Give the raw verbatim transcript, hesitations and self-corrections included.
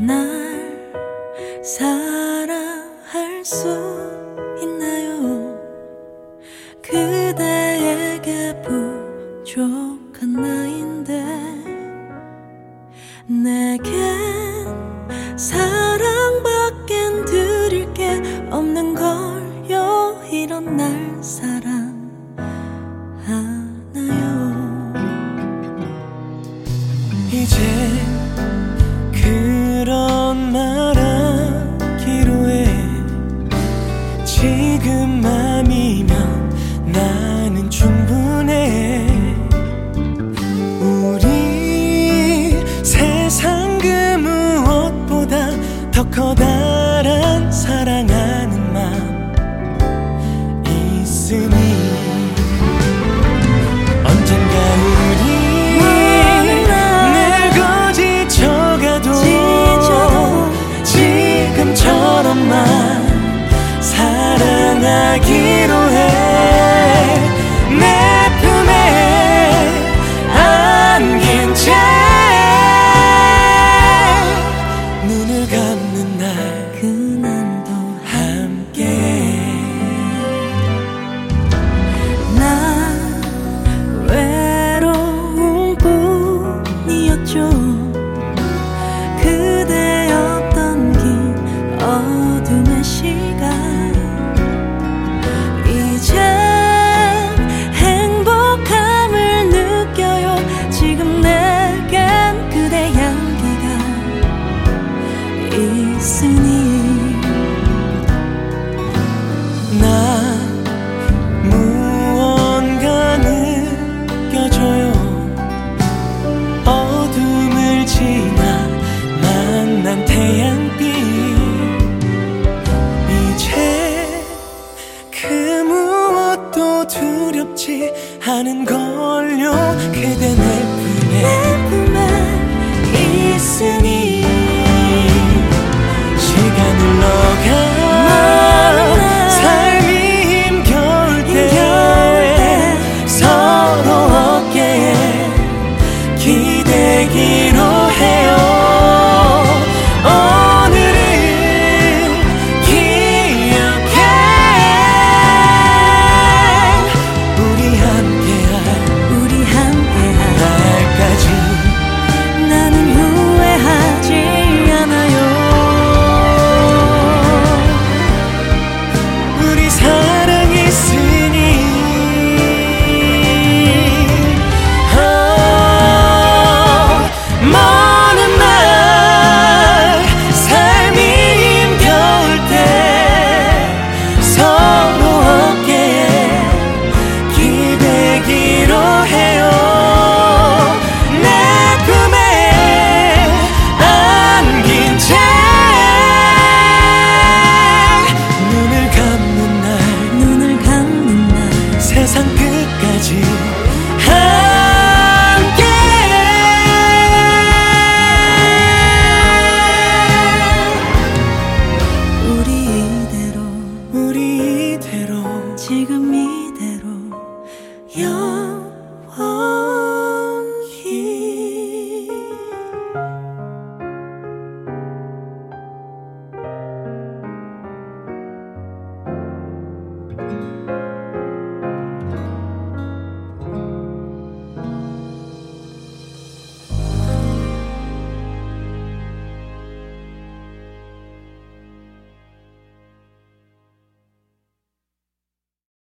날 사랑할 수 있나요? 그대에게 부족한 나인데 내겐 사랑밖엔 드릴 게 없는 걸요. 이런 날 사랑하나요? 이제 그런 말하기로 해. 지금맘이면 나는 충분해. 우리 세상 그 무엇보다 더 커다란 사랑하는 맘 있으니 언젠가 우리 늙어 지쳐가도 지금처럼만 사랑하기로 해. 내 품에 안긴 채 눈을 감는 날 그날도 함께. 나 외로운 뿐이었죠. 그대였던 긴 어둠의 시간 이젠 행복함을 느껴요. 지금 내겐 그대 향기가 있으니 나 무언가 느껴져요. 어둠을 지나 만난 태양빛 이제 그 무엇도 두렵지 않은 걸요. 그대 내 품에 내 품에 있으니 시간 흘러가 삶이 힘겨울 때 서로 어깨에 기대기로 해요. 오늘을 기억해. 우리 함께할 우리 함께한 날까지 나는 후회하지 않아요. 우리 사랑 있으니 어, 먼 날 삶이 힘겨울 때 서로 어깨에 기대기로 해요. 내 품에 안긴 채 눈을 감는 날 눈을 감는 날 세상 끝까지 함께. 우리 이대로 우리 이대로 지금 이대로 영원히